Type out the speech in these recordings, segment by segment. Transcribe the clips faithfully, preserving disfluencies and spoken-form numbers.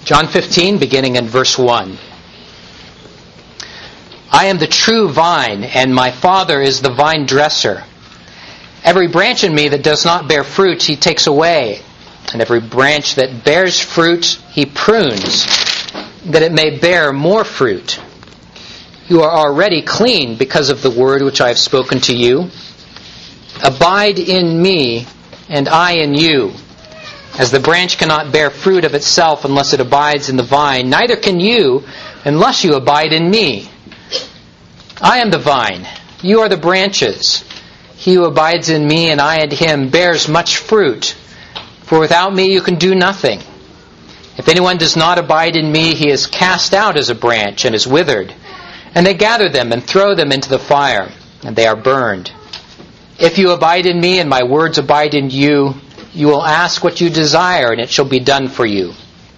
John fifteen, beginning in verse one. I am the true vine, and my Father is the vine dresser. Every branch in me that does not bear fruit, he takes away. And every branch that bears fruit, he prunes, that it may bear more fruit. You are already clean because of the word which I have spoken to you. Abide in me, and I in you. As the branch cannot bear fruit of itself unless it abides in the vine, neither can you unless you abide in me. I am the vine, you are the branches. He who abides in me and I in him bears much fruit, for without me you can do nothing. If anyone does not abide in me, he is cast out as a branch and is withered, and they gather them and throw them into the fire, and they are burned. If you abide in me and my words abide in you, you will ask what you desire, and it shall be done for you.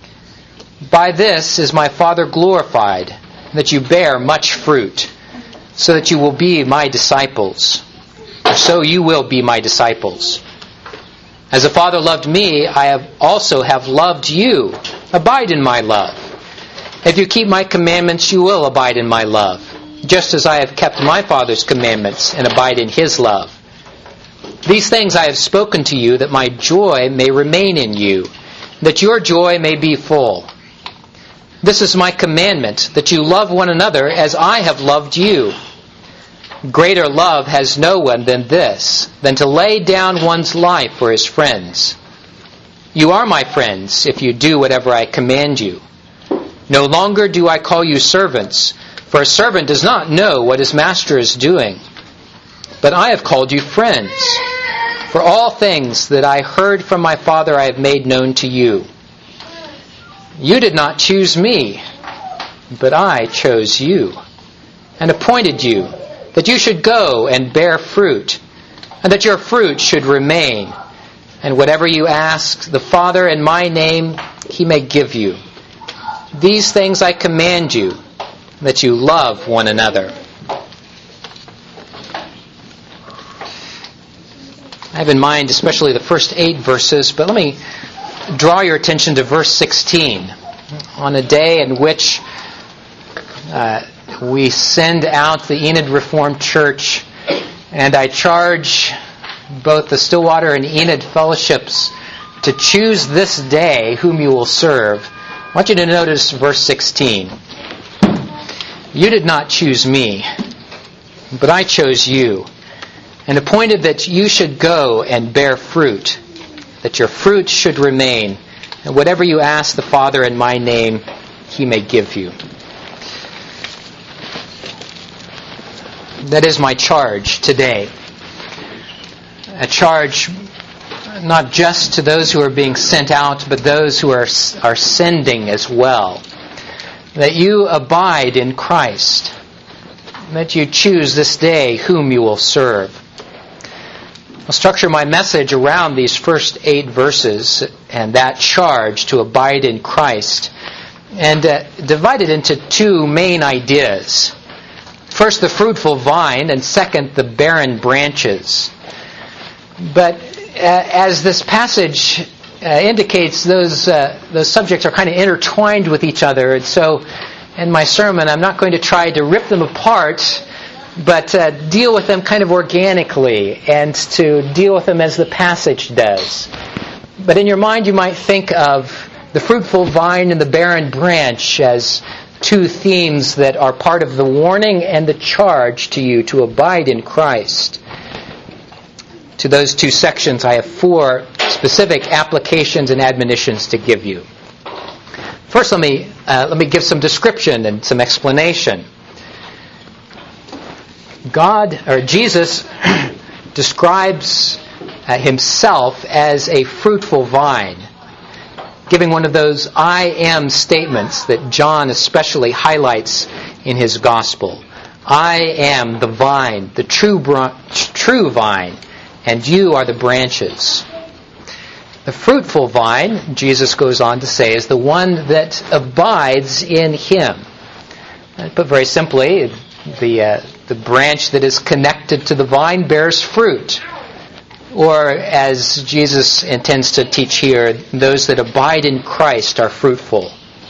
By this is my Father glorified, that you bear much fruit, so that you will be my disciples. Or so you will be my disciples. As the Father loved me, I have also have loved you. Abide in my love. If you keep my commandments, you will abide in my love, just as I have kept my Father's commandments and abide in his love. These things I have spoken to you, that my joy may remain in you, that your joy may be full. This is my commandment, that you love one another as I have loved you. Greater love has no one than this, than to lay down one's life for his friends. You are my friends if you do whatever I command you. No longer do I call you servants, for a servant does not know what his master is doing. But I have called you friends. For all things that I heard from my Father I have made known to you. You did not choose me, but I chose you, and appointed you, that you should go and bear fruit, and that your fruit should remain. And whatever you ask the Father in my name, he may give you. These things I command you, that you love one another. I have in mind especially the first eight verses, but let me draw your attention to verse sixteen. On a day in which uh, we send out the Enid Reformed Church, and I charge both the Stillwater and Enid fellowships to choose this day whom you will serve. I want you to notice verse sixteen. You did not choose me, but I chose you, and appointed that you should go and bear fruit, that your fruit should remain, and whatever you ask the Father in my name, he may give you. That is my charge today. A charge not just to those who are being sent out, but those who are, are sending as well. That you abide in Christ. That you choose this day whom you will serve. I'll structure my message around these first eight verses and that charge to abide in Christ, and uh, divide it into two main ideas. First, the fruitful vine, and second, the barren branches. But uh, as this passage uh, indicates, those uh, those subjects are kind of intertwined with each other, and so in my sermon I'm not going to try to rip them apart, but uh, deal with them kind of organically, and to deal with them as the passage does. But in your mind you might think of the fruitful vine and the barren branch as two themes that are part of the warning and the charge to you to abide in Christ. To those two sections I have four specific applications and admonitions to give you. First, let me uh, let me give some description and some explanation. God, or Jesus, describes uh, himself as a fruitful vine, giving one of those I am statements that John especially highlights in his gospel. I am the vine, the true br- true vine, and you are the branches. The fruitful vine, Jesus goes on to say, is the one that abides in him. Put very simply, the uh, the branch that is connected to the vine bears fruit. Or, as Jesus intends to teach here, those that abide in Christ are fruitful.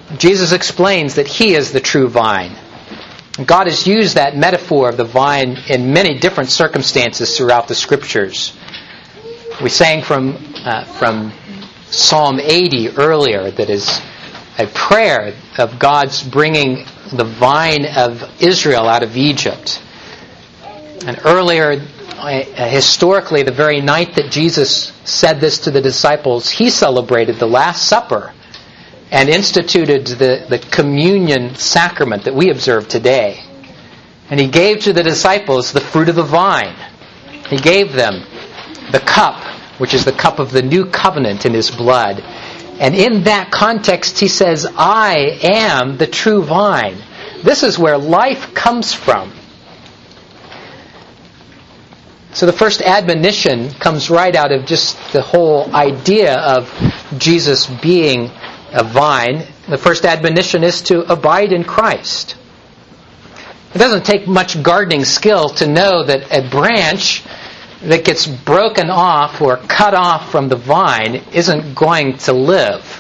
Jesus explains that He is the true vine. God has used that metaphor of the vine in many different circumstances throughout the Scriptures. We sang from uh, from Psalm eighty earlier, that is a prayer of God's bringing the vine of Israel out of Egypt. And earlier, uh, historically, the very night that Jesus said this to the disciples, He celebrated the Last Supper and instituted the, the communion sacrament that we observe today. And He gave to the disciples the fruit of the vine. He gave them the cup, which is the cup of the new covenant in His blood. And in that context, He says, I am the true vine. This is where life comes from. So the first admonition comes right out of just the whole idea of Jesus being a vine. The first admonition is to abide in Christ. It doesn't take much gardening skill to know that a branch that gets broken off or cut off from the vine isn't going to live.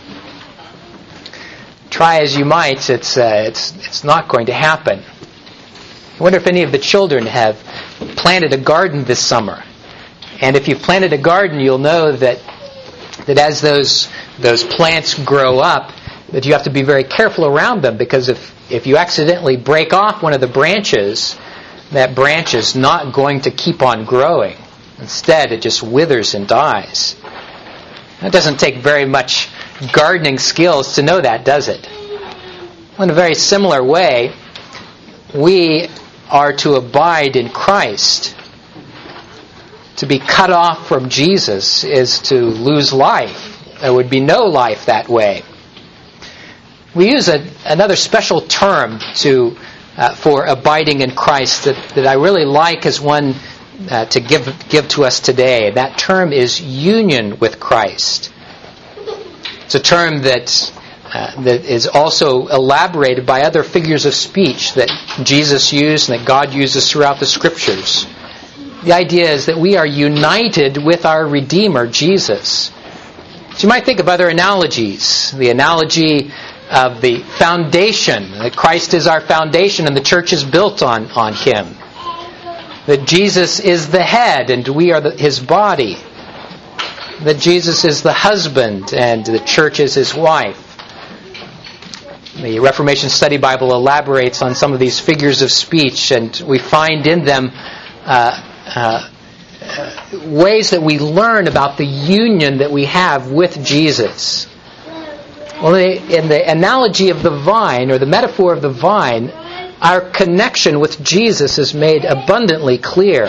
Try as you might, it's uh, it's it's not going to happen. I wonder if any of the children have planted a garden this summer. And if you've planted a garden, you'll know that that as those those plants grow up, that you have to be very careful around them, because if if you accidentally break off one of the branches, that branch is not going to keep on growing. Instead, it just withers and dies. It doesn't take very much gardening skills to know that, does it? In a very similar way, we are to abide in Christ. To be cut off from Jesus is to lose life. There would be no life that way. We use a, another special term to uh, for abiding in Christ that, that I really like as one uh, to give give to us today. That term is union with Christ. It's a term that uh, that is also elaborated by other figures of speech that Jesus used and that God uses throughout the Scriptures. The idea is that we are united with our Redeemer, Jesus. So you might think of other analogies. The analogy of the foundation, that Christ is our foundation and the church is built on, on Him. That Jesus is the head and we are the, His body. That Jesus is the husband and the church is His wife. The Reformation Study Bible elaborates on some of these figures of speech, and we find in them uh, uh, ways that we learn about the union that we have with Jesus. Well, in the analogy of the vine, or the metaphor of the vine, our connection with Jesus is made abundantly clear.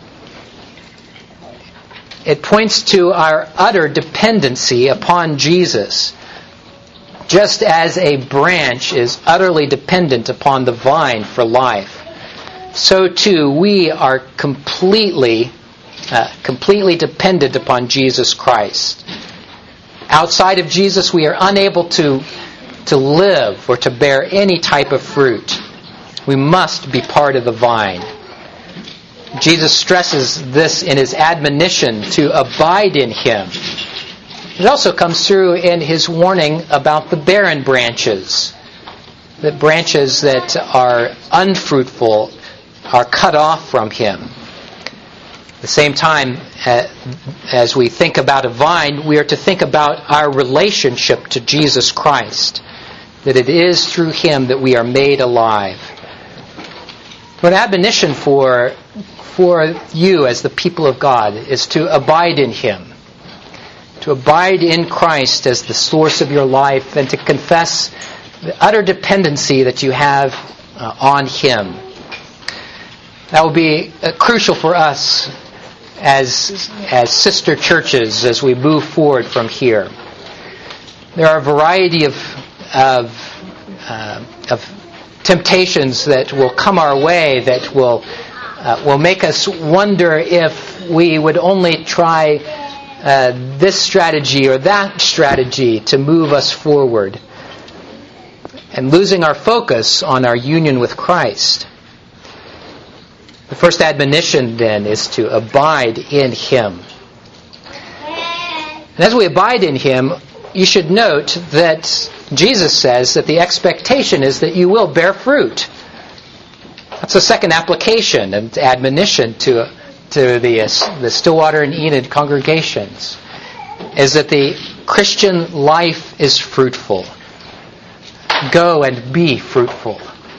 It points to our utter dependency upon Jesus. Just as a branch is utterly dependent upon the vine for life, so too we are completely, uh, completely dependent upon Jesus Christ. Outside of Jesus, we are unable to, to live or to bear any type of fruit. We must be part of the vine. Jesus stresses this in His admonition to abide in Him. It also comes through in His warning about the barren branches. The branches that are unfruitful are cut off from Him. At the same time, uh, as we think about a vine, we are to think about our relationship to Jesus Christ. That it is through Him that we are made alive. An admonition for, for you as the people of God is to abide in Him. To abide in Christ as the source of your life, and to confess the utter dependency that you have uh, on Him. That will be uh, crucial for us as, as sister churches as we move forward from here. There are a variety of, of, uh, of temptations that will come our way that will, uh, will make us wonder if we would only try Uh, this strategy or that strategy to move us forward, and losing our focus on our union with Christ. The first admonition then is to abide in Him. And as we abide in Him, you should note that Jesus says that the expectation is that you will bear fruit. That's the second application and admonition to to the uh, the Stillwater and Enid congregations, is that the Christian life is fruitful. Go and be fruitful.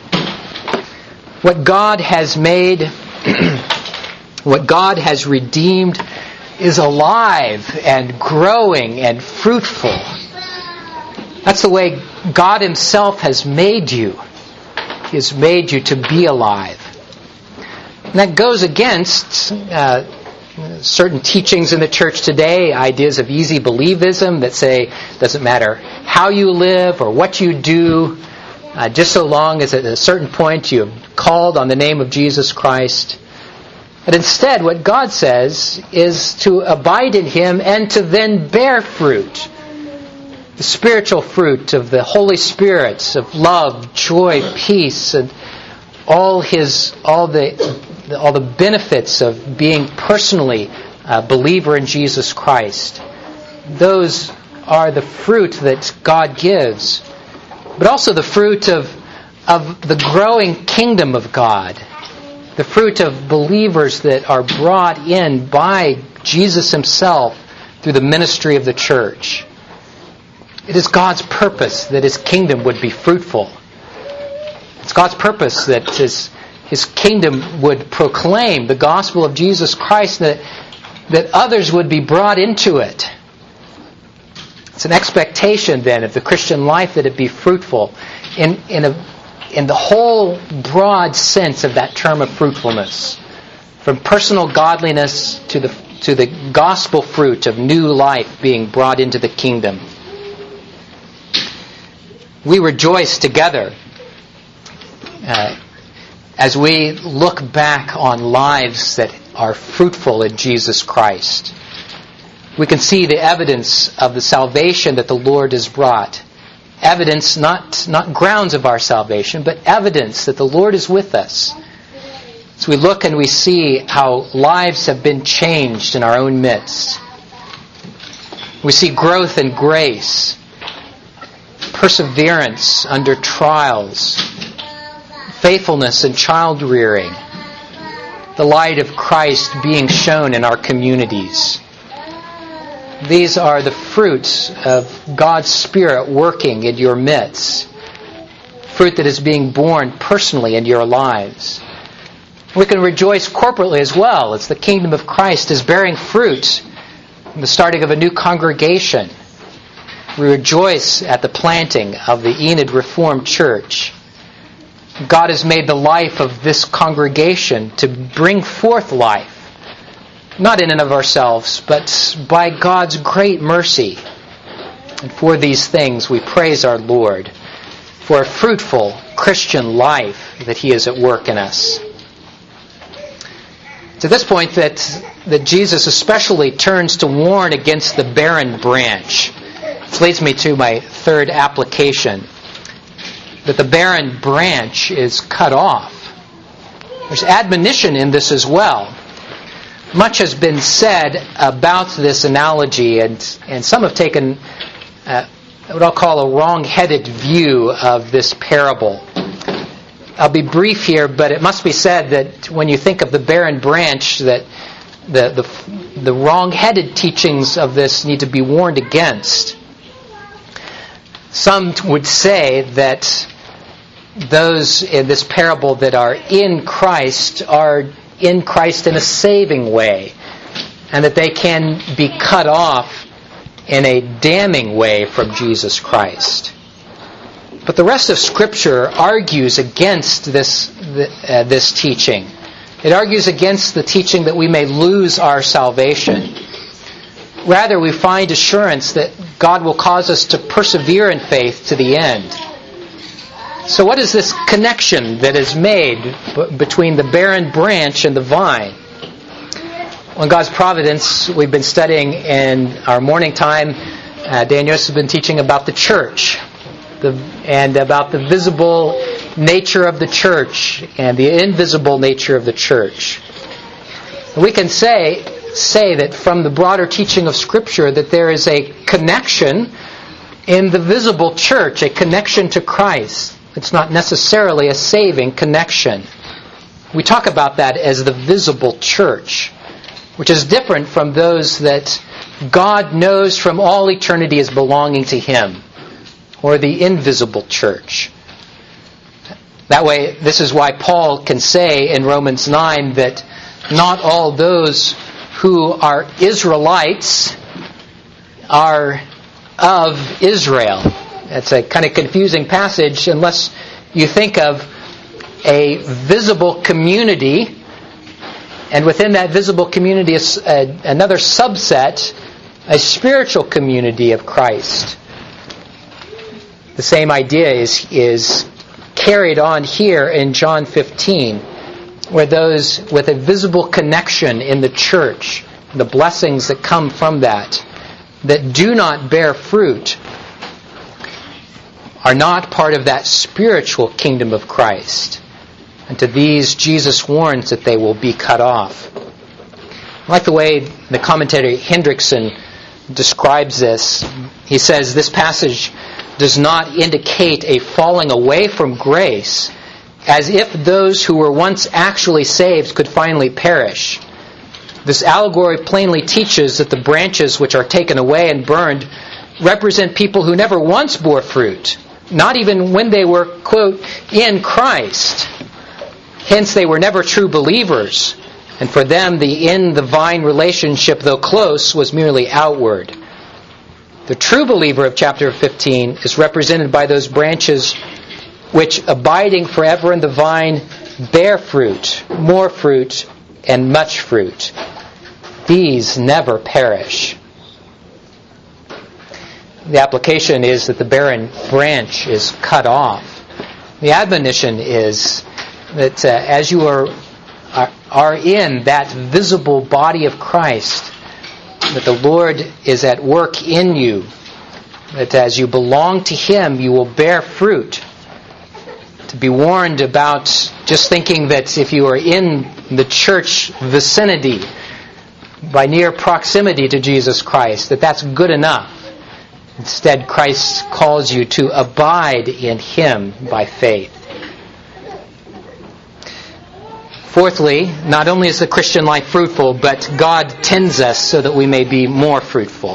What God has made, what God has redeemed, is alive and growing and fruitful. That's the way God Himself has made you. He has made you to be alive. And that goes against uh, certain teachings in the church today, ideas of easy believism that say it doesn't matter how you live or what you do, uh, just so long as at a certain point you have called on the name of Jesus Christ. But instead, what God says is to abide in Him and to then bear fruit. The spiritual fruit of the Holy Spirit, of love, joy, peace, and all His, all the, all the benefits of being personally a believer in Jesus Christ. Those are the fruit that God gives, but also the fruit of of the growing kingdom of God, the fruit of believers that are brought in by Jesus Himself through the ministry of the church. It is God's purpose that His kingdom would be fruitful. It's God's purpose that His, His kingdom would proclaim the gospel of Jesus Christ, that, that others would be brought into it. It's an expectation then of the Christian life that it be fruitful in, in, a, in the whole broad sense of that term of fruitfulness. From personal godliness to the, to the gospel fruit of new life being brought into the kingdom. We rejoice together uh, as we look back on lives that are fruitful in Jesus Christ. We can see the evidence of the salvation that the Lord has brought. Evidence, not, not grounds of our salvation, but evidence that the Lord is with us. So we look and we see how lives have been changed in our own midst. We see growth in grace, perseverance under trials, faithfulness in child rearing, the light of Christ being shown in our communities. These are the fruits of God's Spirit working in your midst. Fruit that is being born personally in your lives. We can rejoice corporately as well as the kingdom of Christ is bearing fruit in the starting of a new congregation. We rejoice at the planting of the Enid Reformed Church. God has made the life of this congregation to bring forth life. Not in and of ourselves, but by God's great mercy. And for these things we praise our Lord for a fruitful Christian life that He is at work in us. It's at this point that, that Jesus especially turns to warn against the barren branch. This leads me to my third application, that the barren branch is cut off. There's admonition in this as well. Much has been said about this analogy, and, and some have taken uh, what I'll call a wrong-headed view of this parable. I'll be brief here, but it must be said that when you think of the barren branch, that the, the, the wrong-headed teachings of this need to be warned against. Some would say that those in this parable that are in Christ are in Christ in a saving way, and that they can be cut off in a damning way from Jesus Christ. But the rest of Scripture argues against this uh, this teaching. It argues against the teaching that we may lose our salvation. Rather, we find assurance that God will cause us to persevere in faith to the end. So what is this connection that is made b- between the barren branch and the vine? Well, in God's providence, we've been studying in our morning time. Uh, Daniel has been teaching about the church the, and about the visible nature of the church and the invisible nature of the church. We can say, say that from the broader teaching of Scripture that there is a connection in the visible church, a connection to Christ. It's not necessarily a saving connection. We talk about that as the visible church, which is different from those that God knows from all eternity as belonging to Him, or the invisible church. That way, this is why Paul can say in Romans nine that not all those who are Israelites are of Israel. It's a kind of confusing passage unless you think of a visible community, and within that visible community is a, another subset, a spiritual community of Christ. The same idea is, is carried on here in John fifteen, where those with a visible connection in the church, the blessings that come from that, that do not bear fruit, are not part of that spiritual kingdom of Christ. And to these, Jesus warns that they will be cut off. I like the way the commentator Hendrickson describes this. He says this passage does not indicate a falling away from grace, as if those who were once actually saved could finally perish. This allegory plainly teaches that the branches which are taken away and burned represent people who never once bore fruit, not even when they were, quote, in Christ. Hence, they were never true believers, and for them the in the vine relationship, though close, was merely outward. The true believer of chapter fifteen is represented by those branches which, abiding forever in the vine, bear fruit, more fruit, and much fruit. These never perish. The application is that the barren branch is cut off. The admonition is that uh, as you are, are are in that visible body of Christ, that the Lord is at work in you, that as you belong to Him, you will bear fruit. To be warned about just thinking that if you are in the church vicinity, by near proximity to Jesus Christ, that that's good enough. Instead, Christ calls you to abide in Him by faith. Fourthly, not only is the Christian life fruitful, but God tends us so that we may be more fruitful.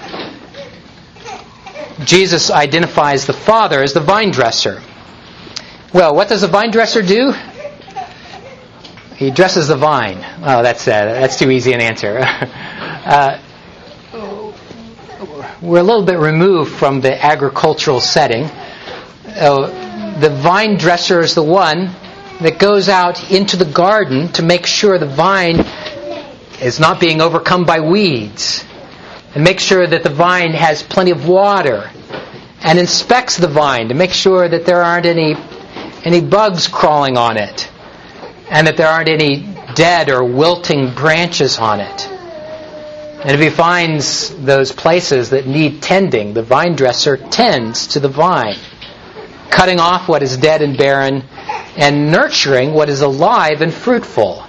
Jesus identifies the Father as the vine dresser. Well, what does the vine dresser do? He dresses the vine. Oh, that's uh, that's too easy an answer. uh, we're a little bit removed from the agricultural setting. Uh, the vine dresser is the one that goes out into the garden to make sure the vine is not being overcome by weeds, and make sure that the vine has plenty of water, and inspects the vine to make sure that there aren't any any bugs crawling on it, and that there aren't any dead or wilting branches on it. And if he finds those places that need tending, the vine dresser tends to the vine, cutting off what is dead and barren, and nurturing what is alive and fruitful.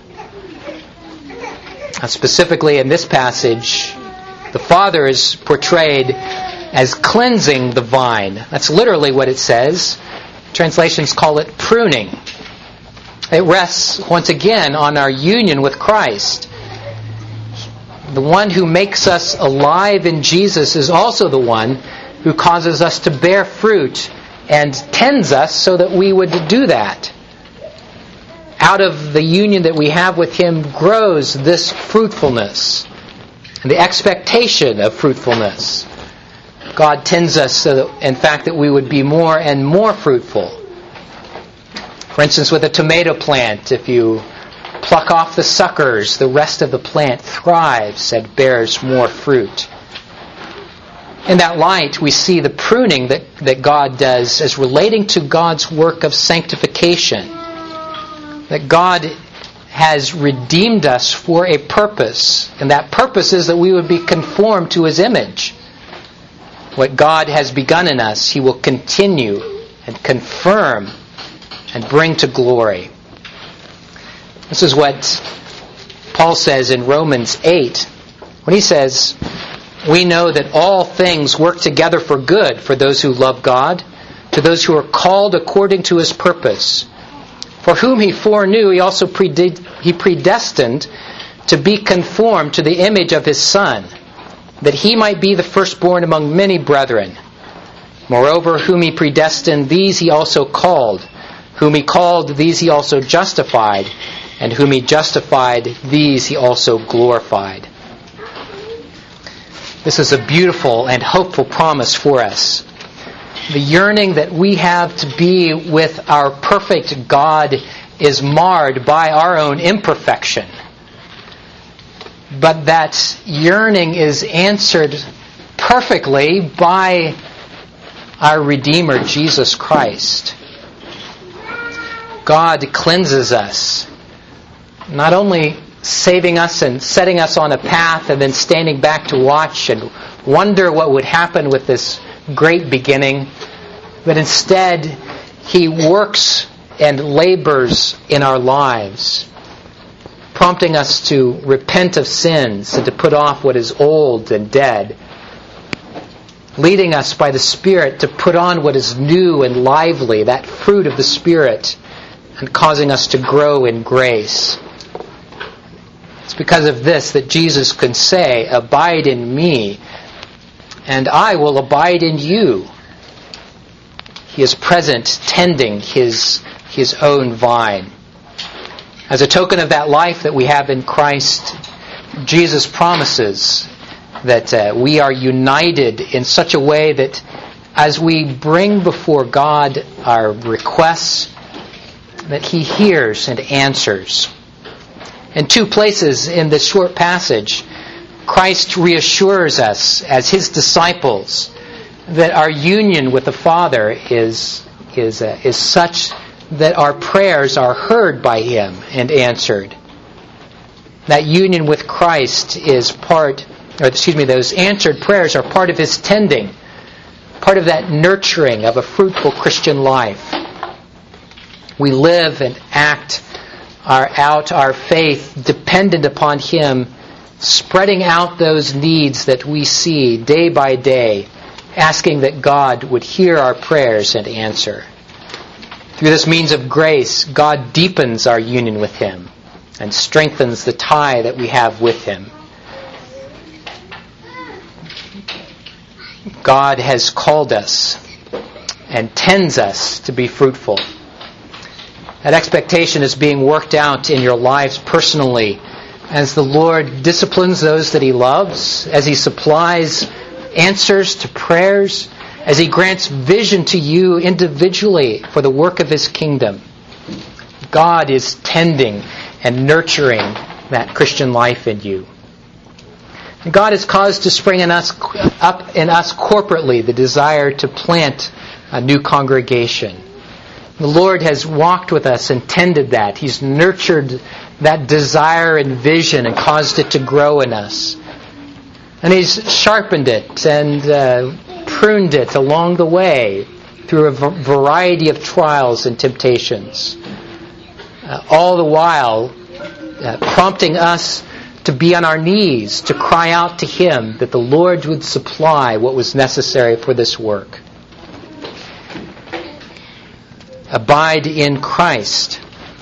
Now, specifically in this passage, the Father is portrayed as cleansing the vine. That's literally what it says. Translations call it pruning. It rests, once again, on our union with Christ. The one who makes us alive in Jesus is also the one who causes us to bear fruit and tends us so that we would do that. Out of the union that we have with Him grows this fruitfulness and the expectation of fruitfulness. God tends us so that, in fact, that we would be more and more fruitful. For instance, with a tomato plant, if you pluck off the suckers, the rest of the plant thrives and bears more fruit. In that light, we see the pruning that, that God does as relating to God's work of sanctification. That God has redeemed us for a purpose, and that purpose is that we would be conformed to His image. What God has begun in us, He will continue and confirm and bring to glory. This is what Paul says in Romans eight, when he says, we know that all things work together for good for those who love God, to those who are called according to His purpose. For whom He foreknew, He also prede- He predestined to be conformed to the image of His Son, that He might be the firstborn among many brethren. Moreover, whom He predestined, these He also called. Whom He called, these He also justified. And whom He justified, these He also glorified. This is a beautiful and hopeful promise for us. The yearning that we have to be with our perfect God is marred by our own imperfection. But that yearning is answered perfectly by our Redeemer, Jesus Christ. God cleanses us, not only saving us and setting us on a path and then standing back to watch and wonder what would happen with this great beginning, but instead He works and labors in our lives, prompting us to repent of sins and to put off what is old and dead, leading us by the Spirit to put on what is new and lively, that fruit of the Spirit, and causing us to grow in grace. It's because of this that Jesus can say, "Abide in me, and I will abide in you." He is present, tending His, His own vine. As a token of that life that we have in Christ, Jesus promises that uh, we are united in such a way that as we bring before God our requests, that He hears and answers. In two places in this short passage, Christ reassures us as His disciples that our union with the Father is, is, uh, is such that our prayers are heard by Him and answered. That union with Christ is part, or excuse me, those answered prayers are part of His tending, part of that nurturing of a fruitful Christian life. We live and act our, out our faith dependent upon Him, spreading out those needs that we see day by day, asking that God would hear our prayers and answer. Through this means of grace, God deepens our union with Him and strengthens the tie that we have with Him. God has called us and tends us to be fruitful. That expectation is being worked out in your lives personally as the Lord disciplines those that He loves, as He supplies answers to prayers, as He grants vision to you individually for the work of His kingdom. God is tending and nurturing that Christian life in you. And God has caused to spring in us, up in us corporately the desire to plant a new congregation. The Lord has walked with us and tended that. He's nurtured that desire and vision and caused it to grow in us. And He's sharpened it and uh, pruned it along the way through a v- variety of trials and temptations. Uh, all the while uh, prompting us to be on our knees, to cry out to Him that the Lord would supply what was necessary for this work. Abide in Christ.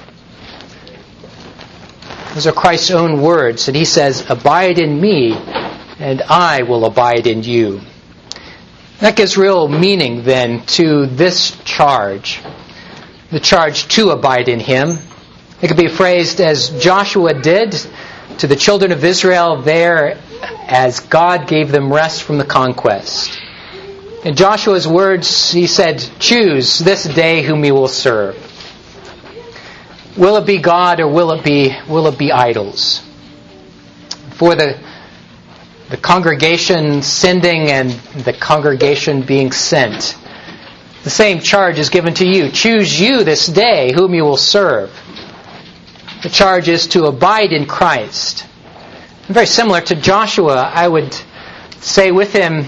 Those are Christ's own words, and He says, "Abide in me, and I will abide in you." That gives real meaning then to this charge, the charge to abide in Him. It could be phrased as Joshua did to the children of Israel there as God gave them rest from the conquest. In Joshua's words, he said, "Choose this day whom you will serve. Will it be God or will it be will it be idols?" For the the congregation sending and the congregation being sent, the same charge is given to you. Choose you this day whom you will serve. The charge is to abide in Christ. And very similar to Joshua, I would say with him,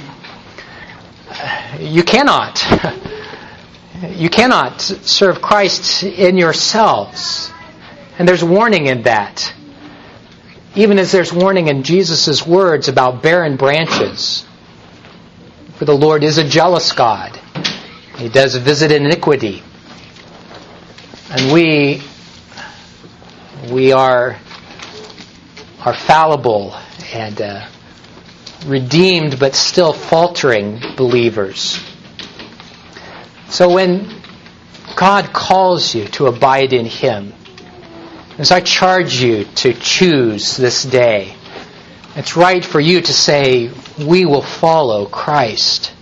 you cannot. You cannot serve Christ in yourselves. And there's warning in that. Even as there's warning in Jesus' words about barren branches. For the Lord is a jealous God. He does visit iniquity. And we we are, are fallible and uh, redeemed but still faltering believers. So when God calls you to abide in Him, as I charge you to choose this day, it's right for you to say, we will follow Christ.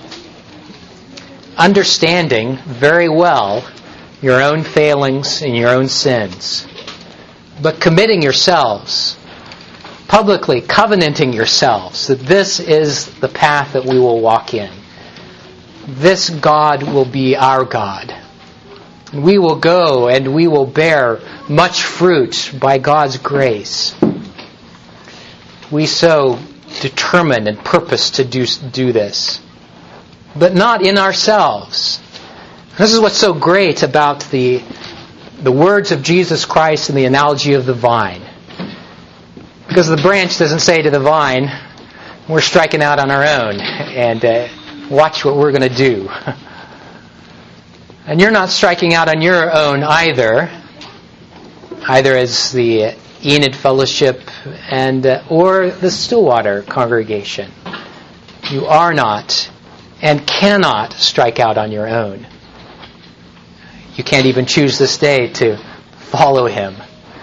Understanding very well your own failings and your own sins, but committing yourselves, publicly covenanting yourselves that this is the path that we will walk in. This God will be our God. We will go and we will bear much fruit by God's grace. We so determine and purpose to do, do this. But not in ourselves. This is what's so great about the, the words of Jesus Christ and the analogy of the vine. Because the branch doesn't say to the vine, we're striking out on our own and uh, watch what we're going to do. And you're not striking out on your own either, either as the Enid Fellowship and uh, or the Stillwater congregation. You are not and cannot strike out on your own. You can't even choose this day to follow Him,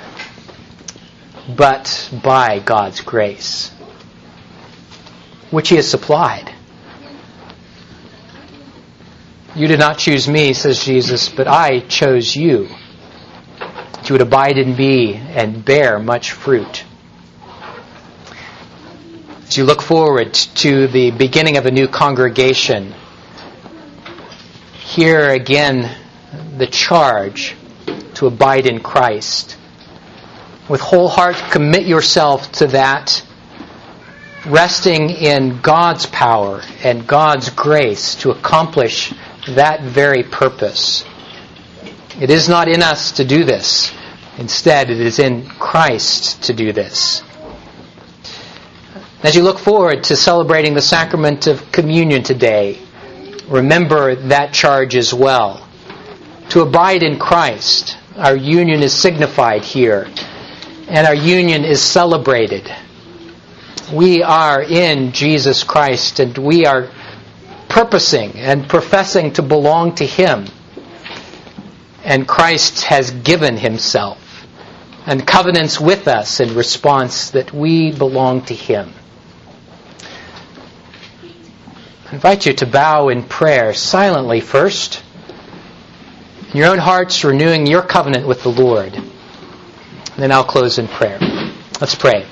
but by God's grace, which He has supplied. You did not choose me, says Jesus, but I chose you, that you would abide in me and bear much fruit. As you look forward to the beginning of a new congregation, hear again the charge to abide in Christ. With whole heart, commit yourself to that, resting in God's power and God's grace to accomplish that very purpose. It is not in us to do this. Instead, it is in Christ to do this. As you look forward to celebrating the sacrament of communion today, remember that charge as well. To abide in Christ. Our union is signified here, and our union is celebrated. We are in Jesus Christ, and we are purposing and professing to belong to Him. And Christ has given Himself and covenants with us in response that we belong to Him. I invite you to bow in prayer silently first, in your own hearts renewing your covenant with the Lord. And then I'll close in prayer. Let's pray.